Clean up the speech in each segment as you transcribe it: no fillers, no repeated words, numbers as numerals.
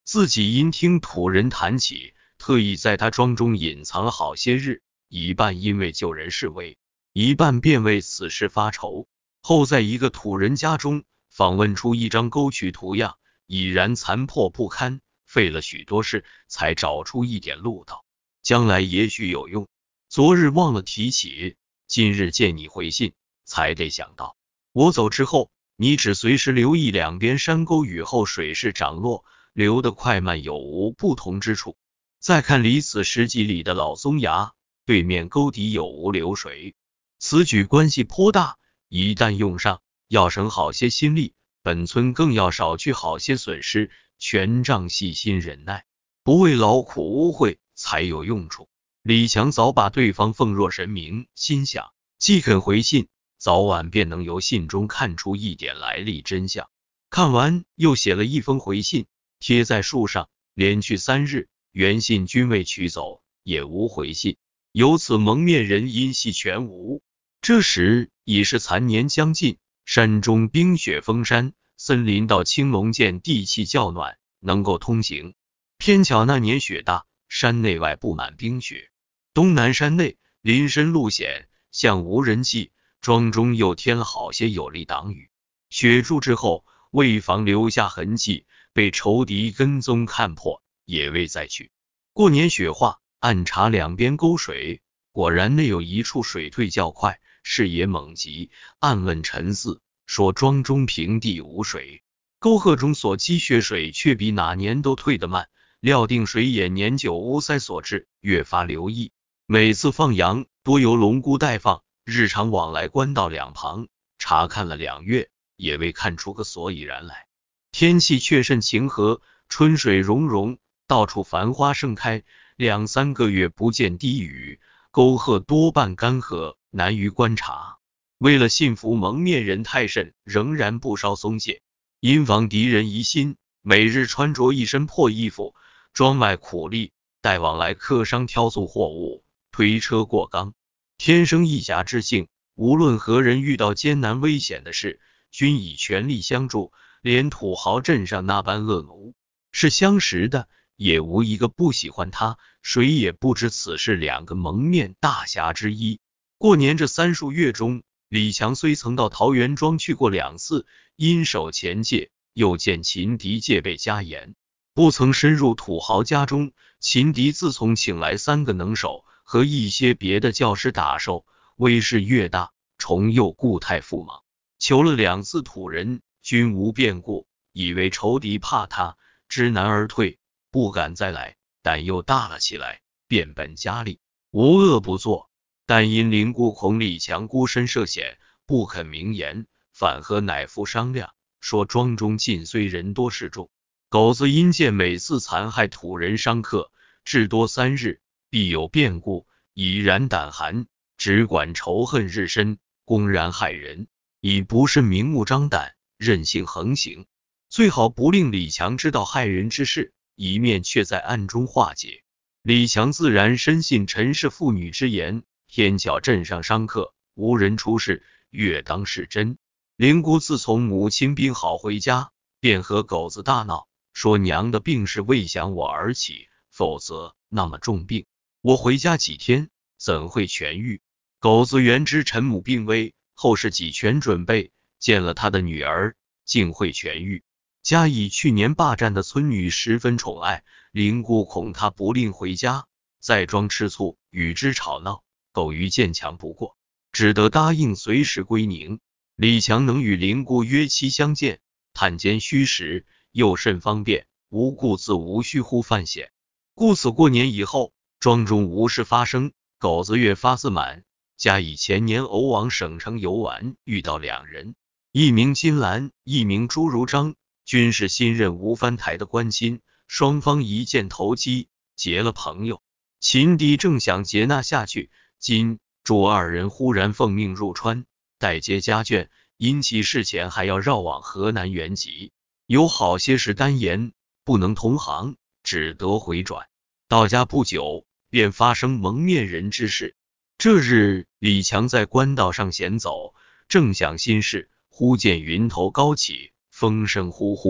自己因听土人谈起，特意在他庄中隐藏了好些日，一半因为救人示威，一半便为此事发愁。后在一个土人家中访问出一张沟渠图样，已然残破不堪，费了许多事才找出一点路道，将来也许有用。昨日忘了提起，今日见你回信，才得想到。我走之后，你只随时留意两边山沟雨后水势涨落，流得快慢有无不同之处。再看离此10几里的老松崖，对面沟底有无流水。此举关系颇大，一旦用上，要省好些心力，本村更要少去好些损失，全仗细心忍耐，不为劳苦污秽，才有用处。李强早把对方奉若神明，心想既肯回信，早晚便能由信中看出一点来历真相。看完又写了一封回信，贴在树上，连续3日，原信均未取走，也无回信，由此蒙面人音系全无。这时已是残年将近，山中冰雪封山，森林到青龙涧地气较暖，能够通行。偏巧那年雪大，山内外布满冰雪，东南山内林深路险，向无人迹，庄中又添了好些有力挡雨。雪住之后，为防留下痕迹，被仇敌跟踪看破，也未再去。过年雪化，暗查两边沟水，果然内有一处水退较快，视野猛急，暗问陈四，说庄中平地无水，沟壑中所积雪水却比哪年都退得慢，料定水眼年久污塞所致，越发留意。每次放羊多由龙姑代放，日常往来官道两旁，查看了2月，也未看出个所以然来。天气却甚晴和，春水融融，到处繁花盛开，2、3个月不见滴雨，沟壑多半干涸，难于观察。为了信服蒙面人太甚，仍然不稍松懈，因防敌人疑心，每日穿着一身破衣服，庄外苦力，待往来客商挑送货物，推车过冈。天生义侠之性，无论何人遇到艰难危险的事，均以全力相助，连土豪镇上那般恶奴是相识的，也无一个不喜欢他，谁也不知此是2个蒙面大侠之一。过年这3数月中，李强虽曾到桃源庄去过2次，因守前戒，又见秦敌戒备加严，不曾深入土豪家中。秦敌自从请来3个能手和一些别的教师打手，威势越大，重又故态复猛，求了2次土人，均无变故，以为仇敌怕他，知难而退，不敢再来，胆又大了起来，变本加厉，无恶不作。但因林姑恐李强孤身涉险，不肯明言，反和乃父商量，说庄中尽虽人多势众，狗子因见每次残害土人伤客，至多3日，必有变故，已然胆寒，只管仇恨日深，公然害人，已不是明目张胆，任性横行。最好不令李强知道害人之事，一面却在暗中化解。李强自然深信陈氏妇女之言，天巧镇上商客无人出事，越当是真。林姑自从母亲病好回家，便和狗子大闹，说娘的病是未想我而起，否则那么重病，我回家几天怎会痊愈。狗子原知陈母病危，后事己全准备，见了他的女儿，竟会痊愈。加以去年霸占的村女十分宠爱，林姑恐他不令回家，再装吃醋，与之吵闹，狗鱼见强不过，只得答应随时归宁。李强能与林姑约期相见，探监虚实，又甚方便，无故自无须乎犯险。故此过年以后，庄中无事发生，狗子越发自满。加以前年偶往省城游玩，遇到2人，一名金兰，一名朱如璋，均是新任吴藩台的官亲，双方一见投机，结了朋友。秦敌正想接纳下去，金朱2人忽然奉命入川，待接家眷，因其事前还要绕往河南原籍，有好些事单言，不能同行，只得回转。到家不久，便发生蒙面人之事。这日李强在官道上闲走，正想心事，忽见云头高起，风声呼呼，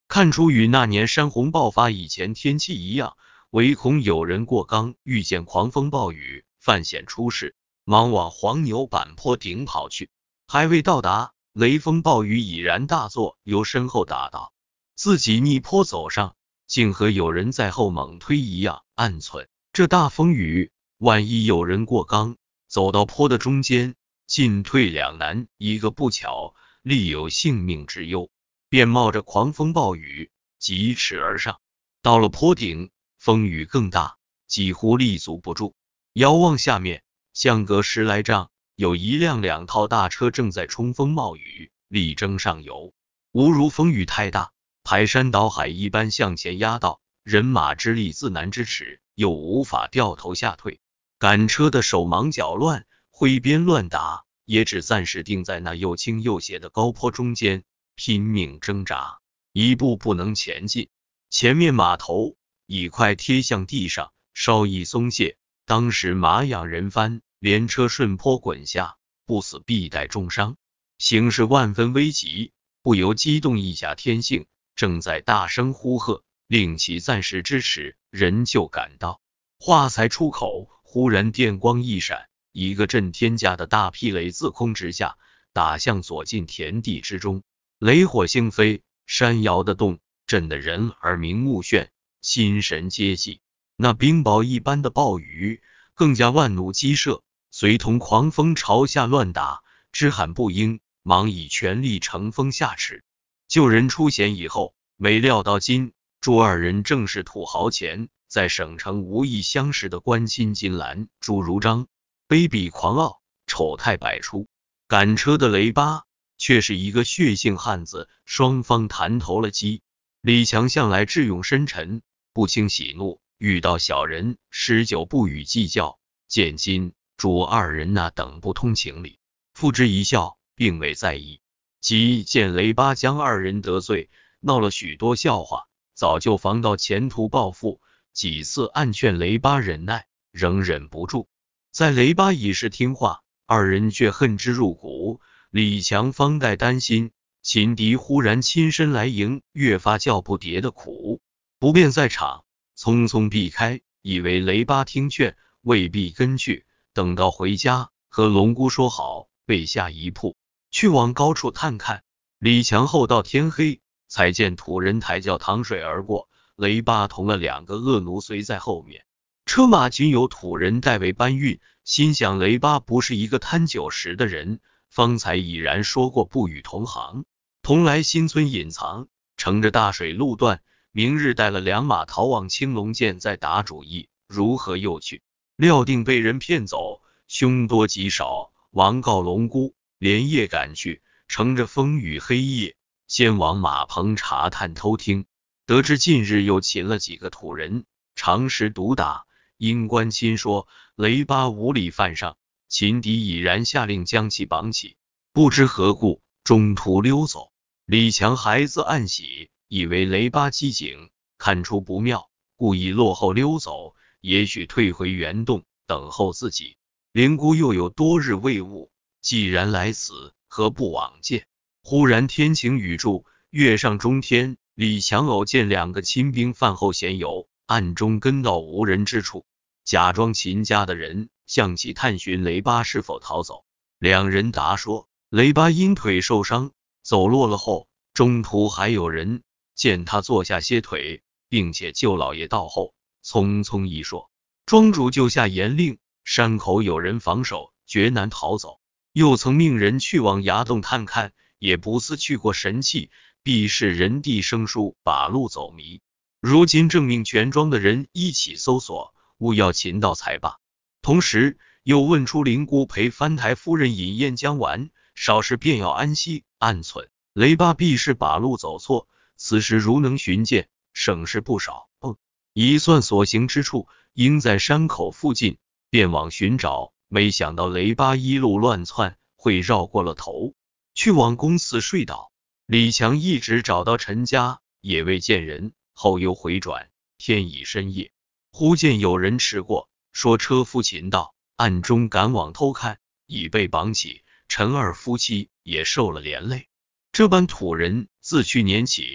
看出与那年山洪爆发以前天气一样，唯恐有人过冈遇见狂风暴雨，犯险出事，忙往黄牛坂坡顶跑去。还未到达，雷风暴雨已然大作，由身后打到，自己逆坡走上，竟和有人在后猛推一样，暗忖这大风雨，万一有人过冈，走到坡的中间，进退两难，一个不巧，立有性命之忧，便冒着狂风暴雨疾驰而上。到了坡顶，风雨更大，几乎立足不住。遥望下面，相隔10来丈，有一辆2套大车正在冲锋冒雨，力争上游。无如风雨太大，排山倒海一般向前压道，人马之力自难支持，又无法掉头下退。赶车的手忙脚乱，挥鞭乱打，也只暂时定在那又倾又斜的高坡中间，拼命挣扎，一步不能前进。前面马头已快贴向地上，稍一松懈，当时马仰人翻，连车顺坡滚下，不死必带重伤，形势万分危急，不由激动一下天性，正在大声呼喝，令其暂时支持，人就赶到。话才出口，忽然电光一闪，一个震天价的大霹雷自空直下，打向左近田地之中，雷火星飞，山摇得动，震得人耳鸣目眩，心神皆悸。那冰雹一般的暴雨更加万弩激射，随同狂风朝下乱打，只喊不应，忙以全力乘风下驰。救人出险以后，没料到今朱二人正是土豪钱，在省城无意相识的官亲金兰、朱如璋，卑鄙狂傲，丑态百出。赶车的雷巴却是一个血性汉子，双方谈投了机。李强向来智勇深沉，不轻喜怒，遇到小人施酒不与计较。见今朱二人那等不通情理，付之一笑，并未在意。即见雷巴将二人得罪，闹了许多笑话，早就防到前途报复，几次暗劝雷巴忍耐，仍忍不住。在雷巴已是听话，二人却恨之入骨。李强方待担心，秦敌忽然亲身来迎，越发叫不迭的苦，不便在场，匆匆避开，以为雷巴听劝，未必跟去。等到回家，和龙姑说好，备下一铺，去往高处探看。李强后到天黑，才见土人抬轿淌水而过，雷巴同了2个恶奴随在后面，车马均由土人代为搬运。心想雷巴不是一个贪酒食的人，方才已然说过不与同行，同来新村隐藏，乘着大水路断，明日带了2马逃往青龙涧，再打主意如何又去。料定被人骗走，凶多吉少，王告龙姑，连夜赶去，乘着风雨黑夜，先往马棚查探偷听，得知近日又擒了几个土人，长时毒打。因官亲说雷巴无礼犯上，秦敌已然下令将其绑起，不知何故中途溜走。李强孩子暗喜，以为雷巴机警，看出不妙，故意落后溜走，也许退回原洞等候自己。灵姑又有多日未悟，既然来此，何不往见？忽然天晴雨助，月上中天，李强偶见2个亲兵饭后闲游，暗中跟到无人之处，假装秦家的人，向其探寻雷巴是否逃走。2人答说，雷巴因腿受伤，走落了后，中途还有人见他坐下歇腿，并且舅老爷到后，匆匆一说，庄主就下严令，山口有人防守，绝难逃走。又曾命人去往崖洞探看，也不似去过神器，必是人地生疏，把路走迷。如今正命全庄的人一起搜索，务要擒到才罢。同时又问出灵姑陪藩台夫人饮宴将完，少时便要安息，暗忖雷巴必是把路走错，此时如能寻见，省事不少。一算所行之处应在山口附近，便往寻找，没想到雷巴一路乱窜，会绕过了头，去往公祠睡倒。李强一直找到陈家，也未见人，后又回转，天已深夜，忽见有人驰过，说车夫秦到，暗中赶往偷看，已被绑起，陈二夫妻也受了连累。这般土人自去年起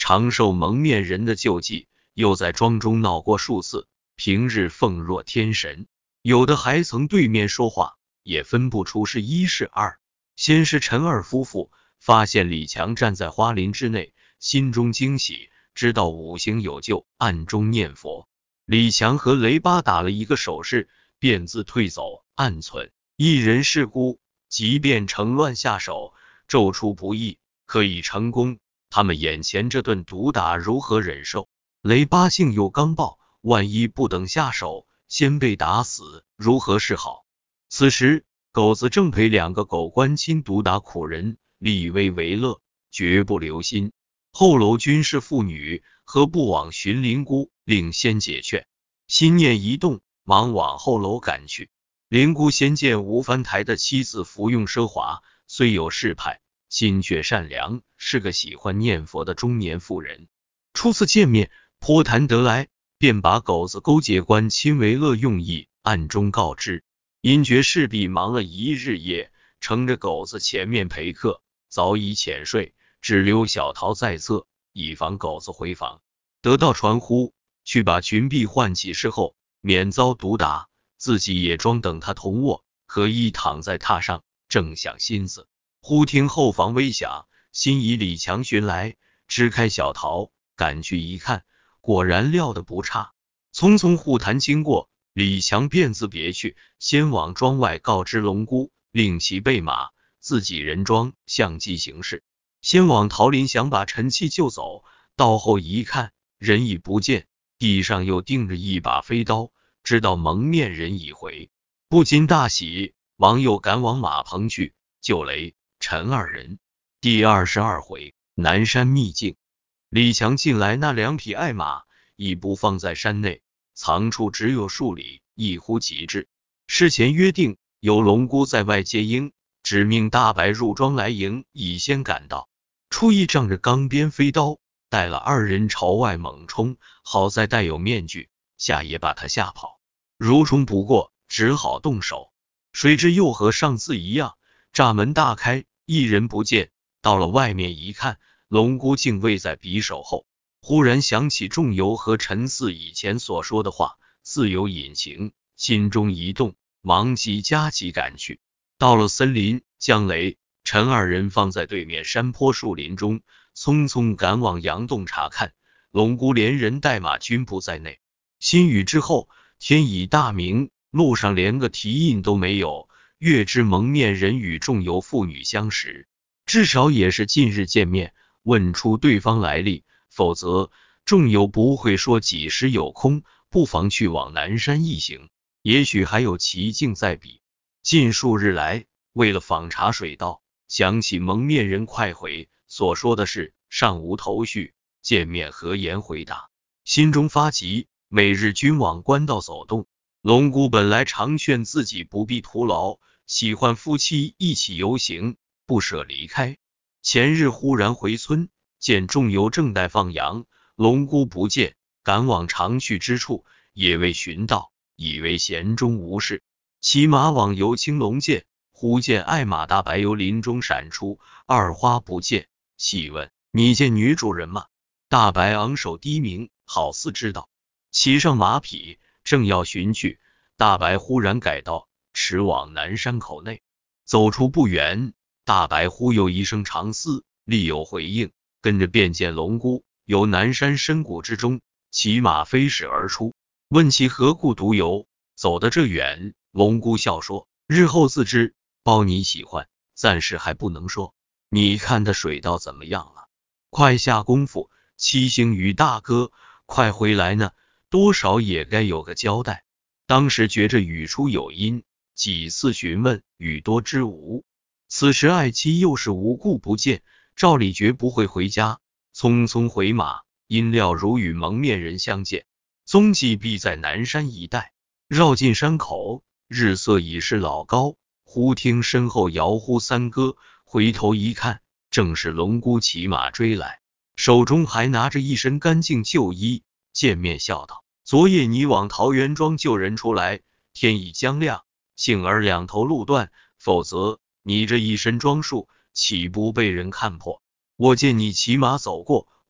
常受蒙面人的救济，又在庄中闹过数次，平日奉若天神，有的还曾对面说话，也分不出是一是二。先是陈二夫妇发现李强站在花林之内，心中惊喜，知道五行有救，暗中念佛。李强和雷巴打了一个手势，便自退走，暗忖一人是孤，即便乘乱下手，骤出不意，可以成功，他们眼前这顿毒打如何忍受？雷巴性又刚暴，万一不等下手，先被打死，如何是好？此时狗子正陪2个狗官亲毒打苦人，立威为乐，绝不留心。后楼均是妇女，何不往寻灵姑，令先解劝？心念一动，忙往后楼赶去。灵姑先见吴藩台的妻子服用奢华，虽有世派，心却善良，是个喜欢念佛的中年妇人。初次见面，颇谈得来，便把狗子勾结官亲为恶用意暗中告知。因觉势必忙了一日夜，乘着狗子前面陪客，早已浅睡，只留小桃在侧，以防狗子回房。得到传呼，去把群婢唤起事后，免遭毒打，自己也装等他同卧，合衣躺在榻上，正想心思，忽听后房微响，心以李强寻来，支开小桃，赶去一看，果然料得不差。匆匆互谈经过，李强便自别去，先往庄外告知龙姑，令其备马，自己人装相机行事。先往桃林想把陈气救走，到后一看，人已不见，地上又钉着一把飞刀，知道蒙面人已回，不禁大喜，忙又赶往马棚去救雷、陈二人。第22回，南山秘境。李强进来那2匹爱马，已不放在山内，藏处只有数里，一呼即至。事前约定，有龙姑在外接应，指命大白入庄来迎，已先赶到。初一仗着钢鞭飞刀，带了2人朝外猛冲，好在带有面具，下也把他吓跑，如冲不过，只好动手。谁知又和上次一样，栅门大开，一人不见。到了外面一看，龙姑竟位在匕首后。忽然想起仲由和陈四以前所说的话，自有隐情，心中一动，忙即加急赶去。到了森林，将雷、陈2人放在对面山坡树林中，匆匆赶往杨洞查看。龙姑连人带马均不在内。新雨之后，天已大明，路上连个蹄印都没有，月知蒙面人与仲由父女相识，至少也是近日见面，问出对方来历，否则仲由不会说几时有空，不妨去往南山一行，也许还有奇境在彼。近数日来，为了访查水道，想起蒙面人快回所说的事，尚无头绪，见面何言回答，心中发急，每日均往官道走动。龙姑本来常劝自己不必徒劳，喜欢夫妻一起游行，不舍离开。前日忽然回村，见仲由正待放羊，龙姑不见，赶往常去之处，也未寻到，以为闲中无事，骑马往游青龙涧，忽见爱马大白由林中闪出，二花不见，细问：你见女主人吗？大白昂首低鸣，好似知道，骑上马匹，正要寻去，大白忽然改道，驰往南山口内。走出不远，大白忽又一声长嘶，立有回应，跟着便见龙姑由南山深谷之中骑马飞驰而出，问其何故独游，走得这远。龙姑笑说：日后自知，包你喜欢，暂时还不能说。你看的水道怎么样了？快下功夫，七星与大哥快回来呢，多少也该有个交代。当时觉着语出有因，几次询问，语多知无。此时爱妻又是无故不见，照理绝不会回家，匆匆回马，因料如与蒙面人相见，踪迹必在南山一带。绕进山口，日色已是老高，忽听身后摇呼三哥，回头一看，正是龙姑骑马追来，手中还拿着一身干净旧衣，见面笑道：昨夜你往桃源庄救人出来，天已将亮，幸而2头路断，否则你这一身装束岂不被人看破？我见你骑马走过，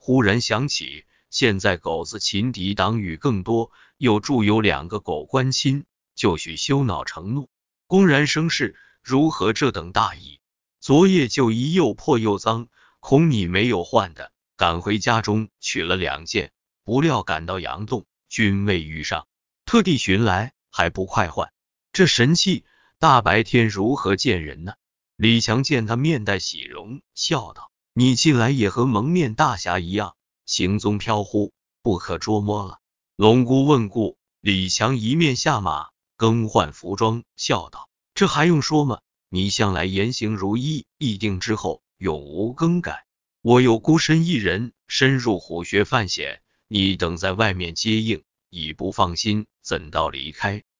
忽然想起，现在狗子擒敌党羽更多，又驻有2个狗官亲，就许羞恼成怒，公然生事，如何这等大意？昨夜就衣又破又脏，恐你没有换的，赶回家中取了2件，不料赶到阳洞，均未遇上，特地寻来，还不快换？这神气，大白天如何见人呢？李强见他面带喜容，笑道：你近来也和蒙面大侠一样，行踪飘忽，不可捉摸了。龙姑问故，李强一面下马，更换服装，笑道：这还用说吗？你向来言行如一，议定之后永无更改。我有孤身一人，深入虎穴犯险，你等在外面接应，已不放心，怎道离开？